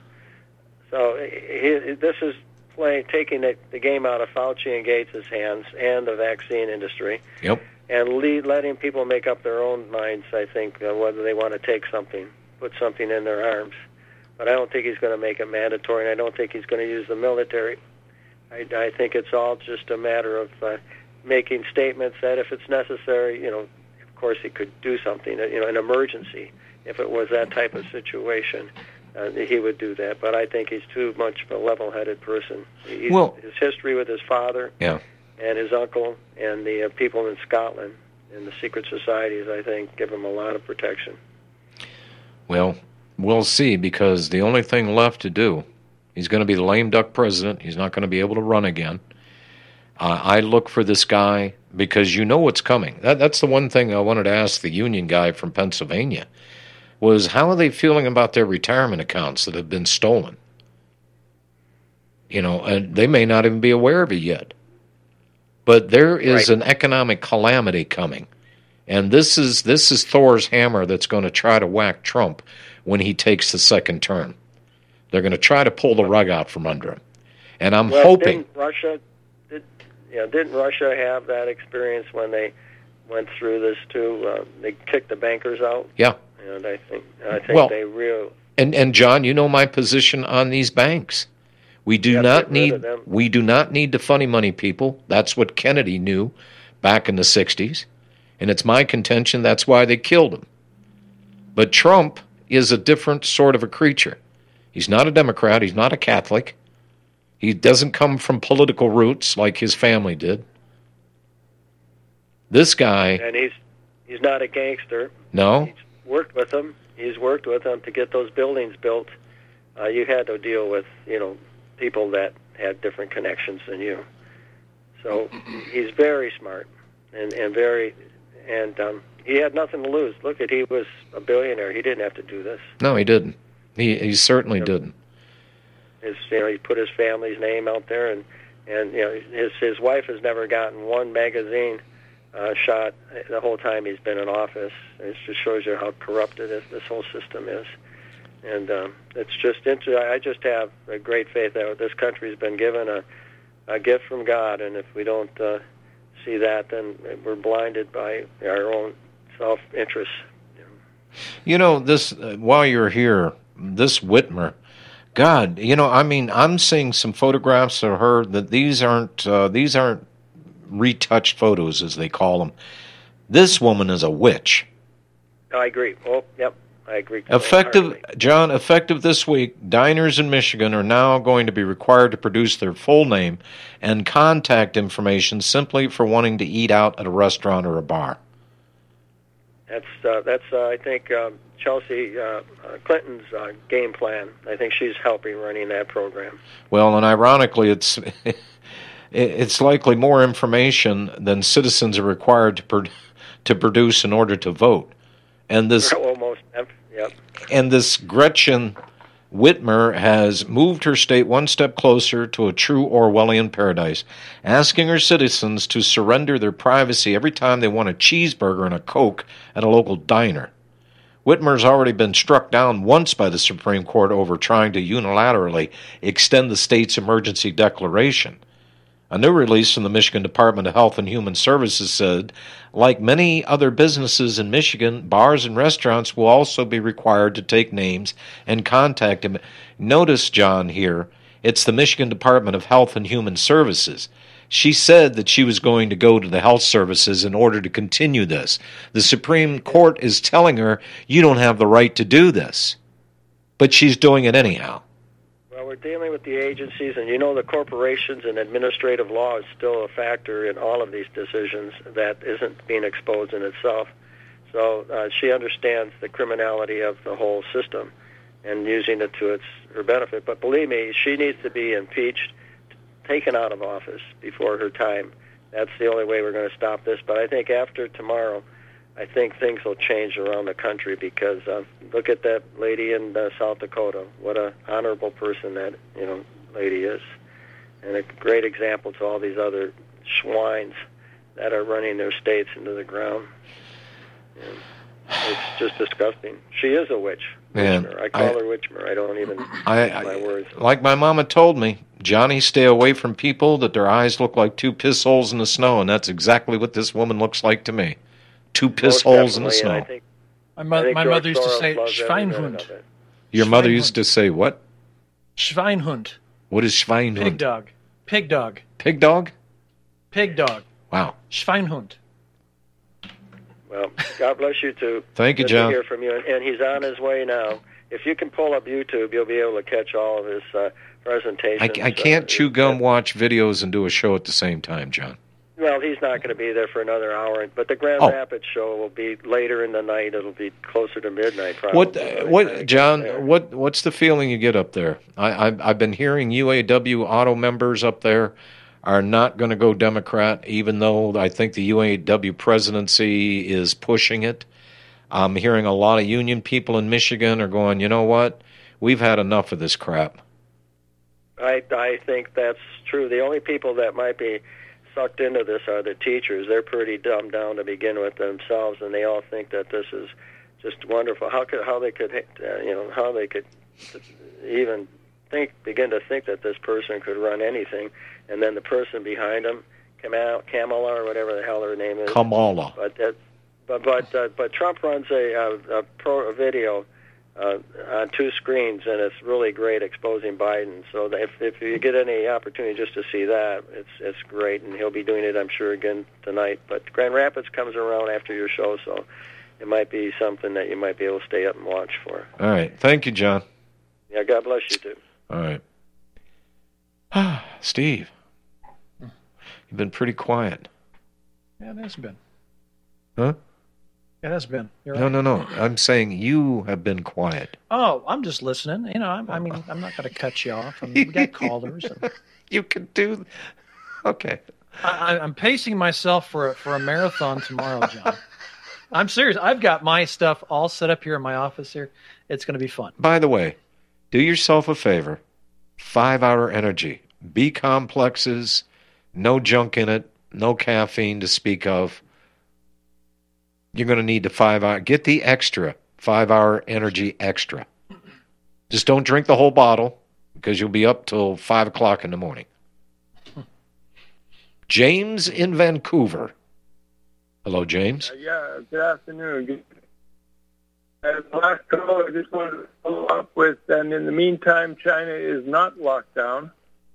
So he, this is playing, taking the, the game out of Fauci and Gates' hands and the vaccine industry. Yep. And lead, letting people make up their own minds, I think, uh, whether they want to take something, put something in their arms. But I don't think he's going to make it mandatory, and I don't think he's going to use the military. I, I think it's all just a matter of uh, making statements that if it's necessary, you know, of course he could do something, you know, an emergency, if it was that type of situation. Uh, he would do that, but I think he's too much of a level-headed person. He's, Well- his history with his father Yeah. and his uncle and the uh, people in Scotland and the secret societies, I think, give him a lot of protection. Well, we'll see, because the only thing left to do, he's going to be the lame duck president. He's not going to be able to run again. Uh, I look for this guy because you know what's coming. That, that's the one thing I wanted to ask the union guy from Pennsylvania, was how are they feeling about their retirement accounts that have been stolen? You know, and they may not even be aware of it yet. But there is Right. an economic calamity coming. And this is this is Thor's hammer that's going to try to whack Trump when he takes the second term. They're going to try to pull the rug out from under him. And I'm well, hoping... Didn't Russia, did, you know, didn't Russia have that experience when they went through this too? Uh, they kicked the bankers out. Yeah. And I think I think Well, they real. And and John, you know my position on these banks. We do Yeah, not get rid need of them. we do not need the funny money people. That's what Kennedy knew back in the sixties. And it's my contention that's why they killed him. But Trump is a different sort of a creature. He's not a Democrat. He's not a Catholic. He doesn't come from political roots like his family did. This guy... And he's he's not a gangster. No? He's worked with them. He's worked with them to get those buildings built. Uh, you had to deal with, you know, people that had different connections than you. So he's very smart and, and very... And um, he had nothing to lose. Look, at he was a billionaire. He didn't have to do this. No, he didn't. He he certainly didn't. His, you know, he put his family's name out there, and and you know, his his wife has never gotten one magazine uh, shot the whole time he's been in office. It just shows you how corrupted this, this whole system is. And um, it's just inter- I just have a great faith that this country's been given a a gift from God, and if we don't uh, see that, then we're blinded by our own self-interest. You know, this uh, while you're here, this Whitmer, God, you know, I mean, I'm seeing some photographs of her that these aren't uh, these aren't retouched photos, as they call them. This woman is a witch. I agree. Oh, yep, I agree. Effective, John, effective this week, diners in Michigan are now going to be required to produce their full name and contact information simply for wanting to eat out at a restaurant or a bar. That's uh, that's uh, I think um, Chelsea uh, uh, Clinton's uh, game plan. I think she's helping running that program. Well, and ironically, it's it's likely more information than citizens are required to pro- to produce in order to vote. And this almost, yep. And this Gretchen Whitmer has moved her state one step closer to a true Orwellian paradise, asking her citizens to surrender their privacy every time they want a cheeseburger and a Coke at a local diner. Whitmer's already been struck down once by the Supreme Court over trying to unilaterally extend the state's emergency declaration. A new release from the Michigan Department of Health and Human Services said, like many other businesses in Michigan, bars and restaurants will also be required to take names and contact them. Notice, John, here, it's the Michigan Department of Health and Human Services. She said that she was going to go to the health services in order to continue this. The Supreme Court is telling her, you don't have the right to do this. But she's doing it anyhow. Well, we're dealing with the agencies, and you know the corporations and administrative law is still a factor in all of these decisions that isn't being exposed in itself. So uh, she understands the criminality of the whole system and using it to its her benefit. But believe me, she needs to be impeached, taken out of office before her time. That's the only way we're going to stop this. But I think after tomorrow, I think things will change around the country because uh, look at that lady in uh, South Dakota. What a honorable person that you know lady is, and a great example to all these other swines that are running their states into the ground. And it's just disgusting. She is a witch. Man, Witchmer. I call I- her Witchmer. I don't even I, use my words. Like my mama told me, Johnny, stay away from people that their eyes look like two piss holes in the snow, and that's exactly what this woman looks like to me. Two piss Most holes in the definitely, snow. and I think- My, I mo- think my George mother used to Soros say loves every minute Schweinhund. of it. Your mother used to say what? Schweinhund. What is Schweinhund? Pig dog. Pig dog. Pig dog? Pig dog. Wow. Schweinhund. Well, God bless you too. Thank you, Good John. to hear from you, and, and he's on his way now. If you can pull up YouTube, you'll be able to catch all of his uh, presentations. I, I can't chew gum, watch videos, and do a show at the same time, John. Well, he's not going to be there for another hour, but the Grand Oh. Rapids show will be later in the night. It'll be closer to midnight, probably. What, uh, what, John? What, what's the feeling you get up there? I, I've, I've been hearing U A W auto members up there are not going to go Democrat, even though I think the U A W presidency is pushing it. I'm hearing a lot of union people in Michigan are going, you know what? We've had enough of this crap. I, I think that's true. The only people that might be sucked into this are the teachers. They're pretty dumbed down to begin with themselves, and they all think that this is just wonderful. How could how they could uh, you know how they could even think begin to think that this person could run anything, and then the person behind them, Kamala, Kamala or whatever the hell her name is, Kamala. But that, but but uh, but Trump runs a, a, a pro a video. Uh, on two screens, and it's really great exposing Biden. So if if you get any opportunity just to see that, it's it's great, and he'll be doing it, I'm sure, again tonight. But Grand Rapids comes around after your show, so it might be something that you might be able to stay up and watch for. All right. Thank you, John. Yeah, God bless you, too. All right. Steve, you've been pretty quiet. Yeah, it has been. Huh? It has been. You're No, right. no, no. I'm saying you have been quiet. Oh, I'm just listening. You know, I'm, I mean, I'm not going to cut you off. I mean, we got callers. And you can do. Okay. I, I'm pacing myself for a, for a marathon tomorrow, John. I'm serious. I've got my stuff all set up here in my office here. It's going to be fun. By the way, do yourself a favor. Five-hour energy. B complexes, no junk in it, no caffeine to speak of. You're going to need the five-hour. Get the extra five-hour energy extra. Just don't drink the whole bottle because you'll be up till five o'clock in the morning. James in Vancouver. Hello, James. Uh, yeah, good afternoon. Good. As last call, I just wanted to follow up with, and in the meantime, China is not locked down,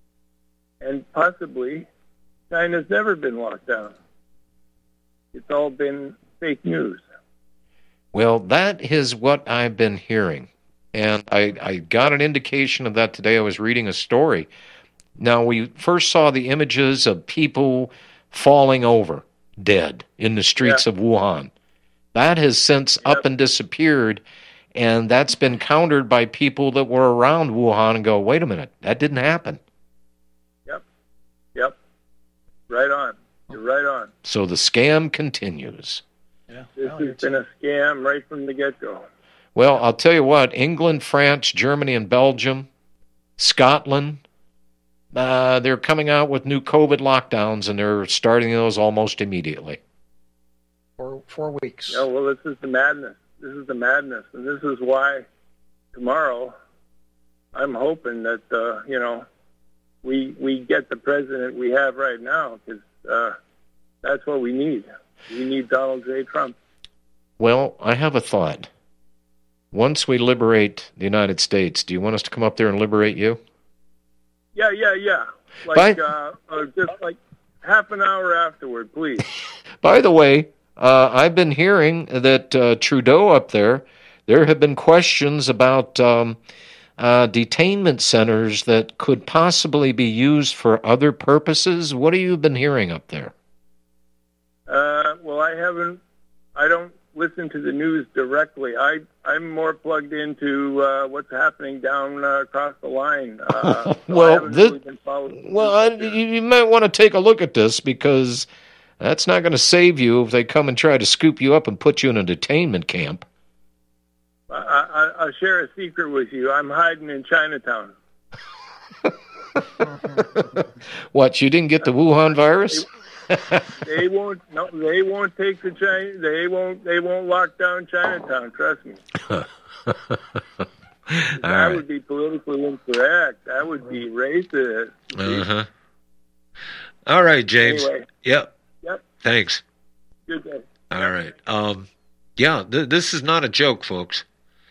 and possibly China's never been locked down. It's all been fake news. Well, that is what I've been hearing. And I, I got an indication of that today. I was reading a story. Now, we first saw the images of people falling over, dead, in the streets Yeah. of Wuhan. That has since up and disappeared, and that's been countered by people that were around Wuhan and go, wait a minute, that didn't happen. Yep. Yep. Right on. You're right on. So the scam continues. This has been a scam right from the get-go. Well, I'll tell you what, England, France, Germany, and Belgium, Scotland, uh, they're coming out with new COVID lockdowns, and they're starting those almost immediately. For four weeks. Yeah, well, this is the madness. This is the madness. And this is why tomorrow I'm hoping that, uh, you know, we we get the president we have right now, because uh, that's what we need. We need Donald J. Trump. Well, I have a thought. Once we liberate the United States, do you want us to come up there and liberate you? Yeah, yeah, yeah. Like, uh, uh, just like half an hour afterward, please. By the way, uh, I've been hearing that uh, Trudeau up there, there have been questions about um, uh, detainment centers that could possibly be used for other purposes. What have you been hearing up there? Uh, well, I haven't, I don't listen to the news directly. I, I'm more plugged into uh, what's happening down uh, across the line. Uh, so I well, haven't this, really been following. well I, you, you might want to take a look at this, because that's not going to save you if they come and try to scoop you up and put you in a detainment camp. I, I, I'll share a secret with you. I'm hiding in Chinatown. What, you didn't get the Wuhan virus? They won't. No, they won't take the China. They won't. They won't lock down Chinatown. Trust me. that right. would be politically incorrect. That would be racist. Uh-huh. All right, James. Anyway. Yep. Yep. Thanks. Good day. All right. Um, yeah, th- this is not a joke, folks.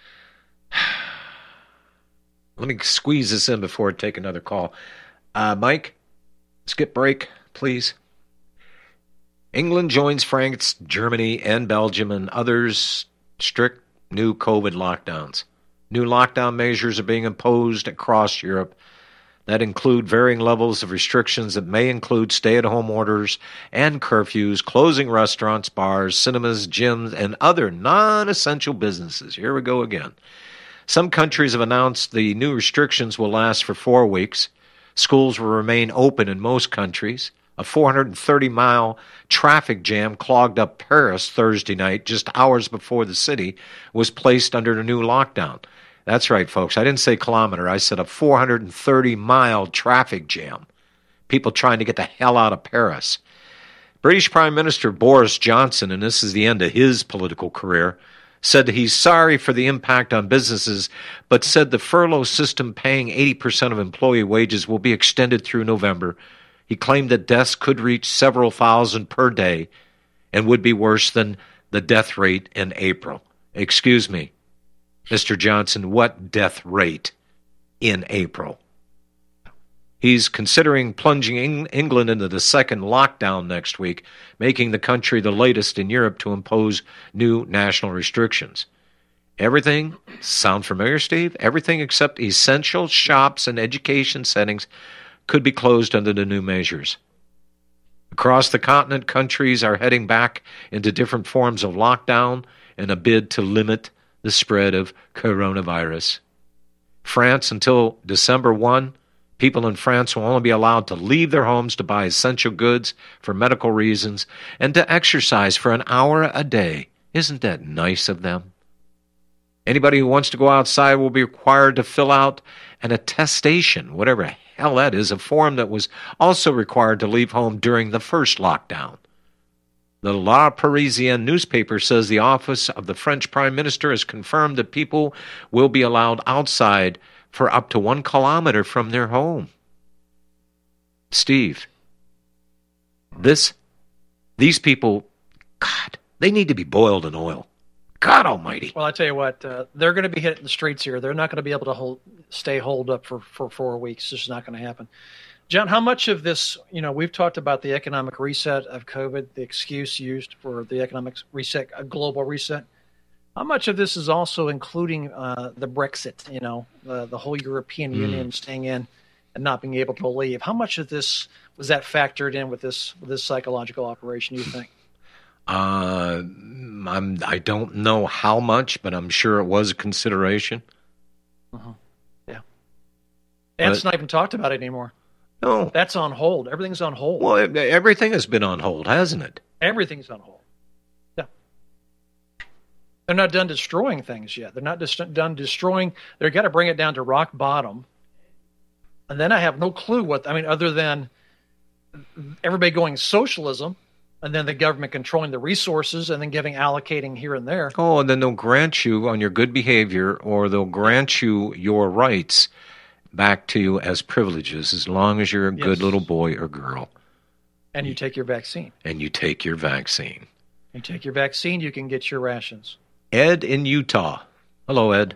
Let me squeeze this in before I take another call. Uh, Mike, skip break, please. England joins France, Germany, and Belgium and others strict new COVID lockdowns. New lockdown measures are being imposed across Europe that include varying levels of restrictions that may include stay-at-home orders and curfews, closing restaurants, bars, cinemas, gyms, and other non-essential businesses. Here we go again. Some countries have announced the new restrictions will last for four weeks. Schools will remain open in most countries. A four hundred thirty mile traffic jam clogged up Paris Thursday night, just hours before the city was placed under the new lockdown. That's right, folks. I didn't say kilometer. I said a four hundred thirty mile traffic jam. people trying to get the hell out of Paris. British Prime Minister Boris Johnson, and this is the end of his political career, said he's sorry for the impact on businesses, but said the furlough system paying eighty percent of employee wages will be extended through November. He claimed that deaths could reach several thousand per day and would be worse than the death rate in April. Excuse me, Mister Johnson, what death rate in April? He's considering plunging England into the second lockdown next week, making the country the latest in Europe to impose new national restrictions. Everything, sound familiar, Steve? Everything except essential shops and education settings could be closed under the new measures. Across the continent, countries are heading back into different forms of lockdown in a bid to limit the spread of coronavirus. France, until December first, people in France will only be allowed to leave their homes to buy essential goods for medical reasons and to exercise for an hour a day. Isn't that nice of them? Anybody who wants to go outside will be required to fill out an attestation, whatever the hell that is, a form that was also required to leave home during the first lockdown. The La Parisienne newspaper says the office of the French Prime Minister has confirmed that people will be allowed outside for up to one kilometer from their home. Steve, this, these people, God, they need to be boiled in oil. God almighty. Well, I tell you what, uh, they're going to be hitting the streets here. They're not going to be able to hold, stay holed up for, for four weeks. It's just not going to happen. John, how much of this, you know, we've talked about the economic reset of COVID, the excuse used for the economic reset, a global reset. How much of this is also including uh, the Brexit, you know, the, the whole European mm. Union staying in and not being able to leave? How much of this was that factored in with this with this psychological operation, you think? Uh, I'm, I don't know how much, but I'm sure it was a consideration. Uh-huh. Yeah. And it's not even talked about it anymore. No. That's on hold. Everything's on hold. Well, everything has been on hold, hasn't it? Everything's on hold. They're not done destroying things yet. They're not dis- done destroying. They've got to bring it down to rock bottom. And then I have no clue what, I mean, other than everybody going socialism and then the government controlling the resources and then giving, allocating here and there. Oh, and then they'll grant you on your good behavior, or they'll grant you your rights back to you as privileges as long as you're a yes. good little boy or girl. And you take your vaccine. And you take your vaccine. You take your vaccine, you can get your rations. Ed in Utah. Hello, Ed.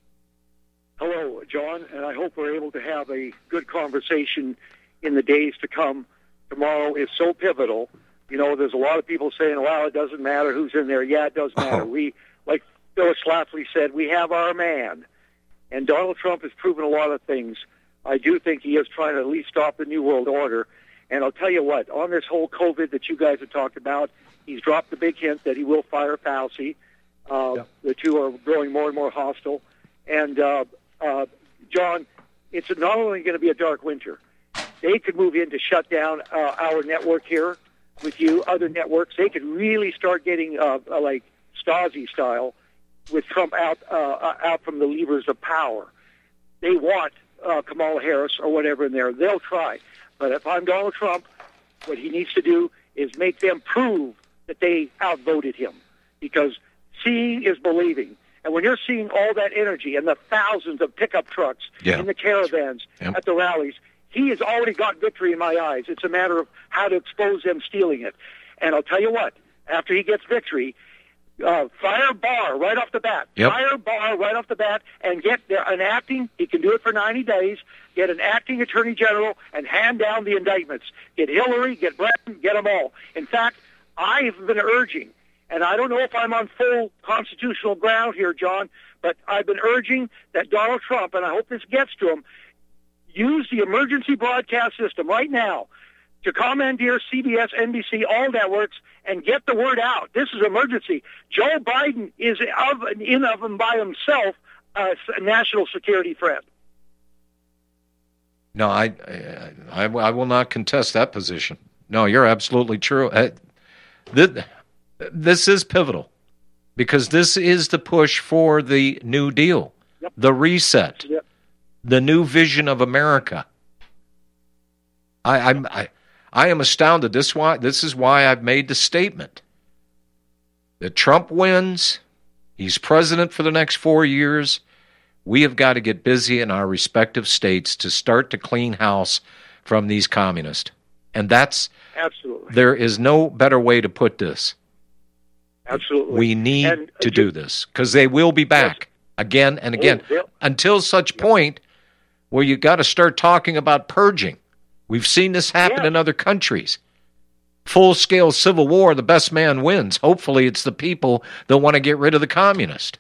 Hello, John, and I hope we're able to have a good conversation in the days to come. Tomorrow is so pivotal. You know, there's a lot of people saying, well, it doesn't matter who's in there. Yeah, it does matter. Oh. We, like Phyllis Schlafly said, we have our man. And Donald Trump has proven a lot of things. I do think he is trying to at least stop the New World Order. And I'll tell you what, on this whole COVID that you guys have talked about, he's dropped the big hint that he will fire Fauci. Uh, yeah. The two are growing more and more hostile. And, uh, uh, John, it's not only going to be a dark winter. They could move in to shut down uh, our network here with you, other networks. They could really start getting, uh, uh, like, Stasi style with Trump out uh, out from the levers of power. They want uh, Kamala Harris or whatever in there. They'll try. But if I'm Donald Trump, what he needs to do is make them prove that they outvoted him. Because seeing is believing. And when you're seeing all that energy and the thousands of pickup trucks yeah. in the caravans yep. at the rallies, he has already got victory in my eyes. It's a matter of how to expose them stealing it. And I'll tell you what, after he gets victory, uh, fire Barr right off the bat. Yep. Fire Barr right off the bat and get an acting, he can do it for ninety days, get an acting attorney general and hand down the indictments. Get Hillary, get Brennan, get them all. In fact, I've been urging, and I don't know if I'm on full constitutional ground here, John, but I've been urging that Donald Trump, and I hope this gets to him, use the emergency broadcast system right now to commandeer C B S, N B C, all networks, and get the word out. This is emergency. Joe Biden is of, in of and by himself a national security threat. No, I, I, I will not contest that position. No, you're absolutely true. I, this, this is pivotal because this is the push for the New Deal, yep. the reset, yep. the new vision of America. I, I'm, I, I am astounded. This why this is why I've made the statement that Trump wins. He's president for the next four years. We have got to get busy in our respective states to start to clean house from these communists. And that's absolutely. There is no better way to put this. Absolutely. We need and, uh, to do this because they will be back yes. again and again oh, until such point where you got to start talking about purging. We've seen this happen yeah. in other countries. Full-scale civil war, the best man wins. Hopefully it's the people that want to get rid of the communist.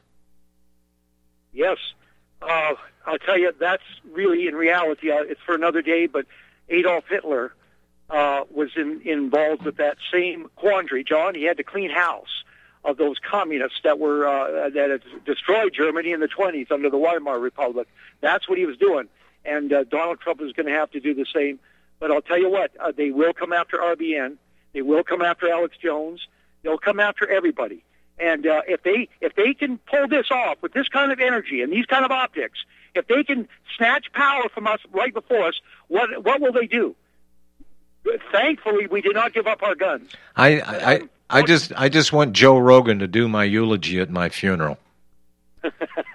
Yes. Uh, I'll tell you, that's really, in reality, uh, it's for another day, but Adolf Hitler uh, was in, involved with that same quandary, John. He had to clean house of those communists that were uh, that had destroyed Germany in the twenties under the Weimar Republic. That's what he was doing. And uh, Donald Trump is going to have to do the same. But I'll tell you what, uh, they will come after R B N. They will come after Alex Jones. They'll come after everybody. And uh, if they if they can pull this off with this kind of energy and these kind of optics, if they can snatch power from us right before us, what what will they do? Thankfully, we did not give up our guns. I I, um, I just I just want Joe Rogan to do my eulogy at my funeral. All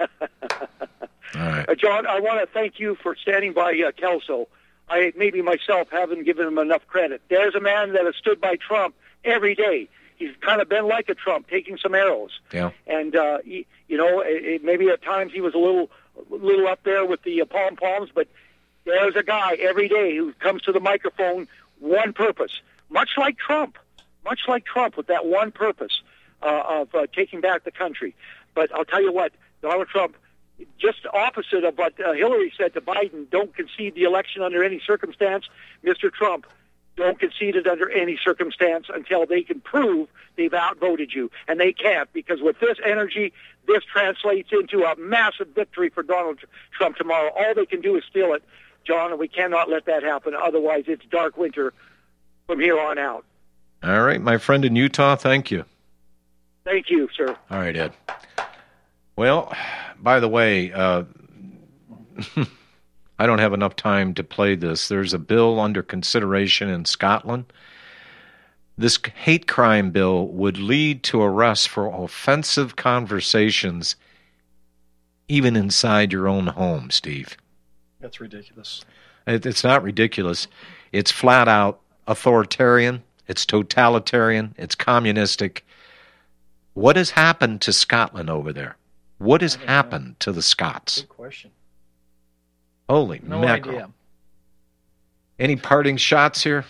right, uh, John. I want to thank you for standing by uh, Kelso. I maybe myself haven't given him enough credit. There's a man that has stood by Trump every day. He's kind of been like a Trump, taking some arrows. Yeah. And uh, he, you know, it, it, maybe at times he was a little, little up there with the uh, pom poms, but there's a guy every day who comes to the microphone, one purpose, much like Trump, much like Trump, with that one purpose uh, of uh, taking back the country. But I'll tell you what, Donald Trump, just opposite of what uh, Hillary said to Biden, don't concede the election under any circumstance. Mister Trump, don't concede it under any circumstance until they can prove they've outvoted you. And they can't, because with this energy, this translates into a massive victory for Donald Trump tomorrow. All they can do is steal it, John, and we cannot let that happen. Otherwise, it's dark winter from here on out. All right, my friend in Utah, thank you. Thank you, sir. All right, Ed. Well, by the way, uh, I don't have enough time to play this. There's a bill under consideration in Scotland. This hate crime bill would lead to arrests for offensive conversations even inside your own home, Steve. That's ridiculous. It, it's not ridiculous. It's flat out authoritarian. It's totalitarian. It's communistic. What has happened to Scotland over there? What has happened know. to the Scots? Good question. Holy no mackerel. Idea. Any parting shots here?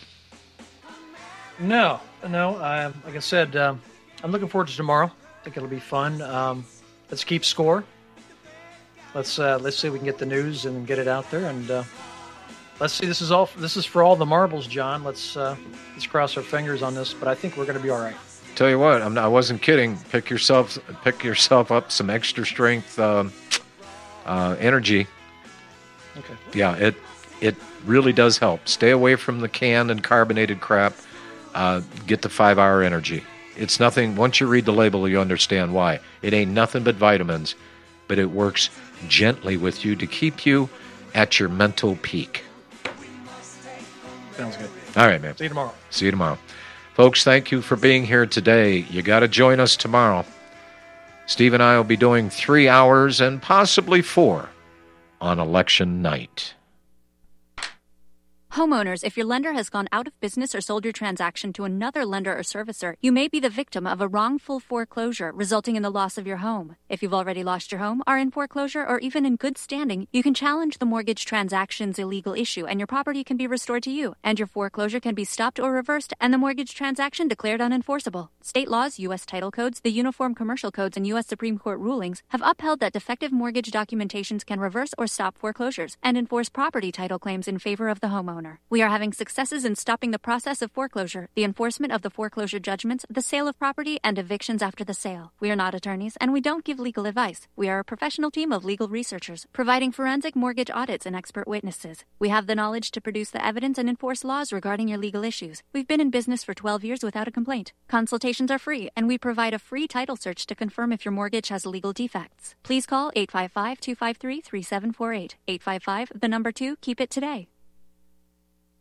No, no. Uh, like I said, um, I'm looking forward to tomorrow. I think it'll be fun. Um, let's keep score. Let's uh, let's see if we can get the news and get it out there. And uh, let's see. This is all. This is for all the marbles, John. Let's uh, let's cross our fingers on this. But I think we're going to be all right. Tell you what, I'm not, I wasn't kidding. Pick yourself, pick yourself up some extra strength um, uh, energy. Okay. Yeah, it it really does help. Stay away from the canned and carbonated crap. Uh, get the five-hour energy. It's nothing. Once you read the label, you understand why. It ain't nothing but vitamins, but it works gently with you to keep you at your mental peak. Sounds good. All right, man. See you tomorrow. See you tomorrow. Folks, thank you for being here today. You got to join us tomorrow. Steve and I will be doing three hours and possibly four on election night. Homeowners, if your lender has gone out of business or sold your transaction to another lender or servicer, you may be the victim of a wrongful foreclosure resulting in the loss of your home. If you've already lost your home, are in foreclosure, or even in good standing, you can challenge the mortgage transaction's illegal issue and your property can be restored to you, and your foreclosure can be stopped or reversed and the mortgage transaction declared unenforceable. State laws, U S title codes, the Uniform Commercial Codes, and U S Supreme Court rulings have upheld that defective mortgage documentations can reverse or stop foreclosures and enforce property title claims in favor of the homeowner. We are having successes in stopping the process of foreclosure, the enforcement of the foreclosure judgments, the sale of property, and evictions after the sale. We are not attorneys, and we don't give legal advice. We are a professional team of legal researchers, providing forensic mortgage audits and expert witnesses. We have the knowledge to produce the evidence and enforce laws regarding your legal issues. We've been in business for twelve years without a complaint. Consultations are free, and we provide a free title search to confirm if your mortgage has legal defects. Please call eight five five, two five three, three seven four eight. eight five five, the number two, keep it today.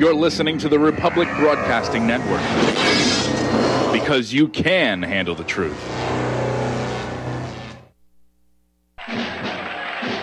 You're listening to the Republic Broadcasting Network. Because you can handle the truth.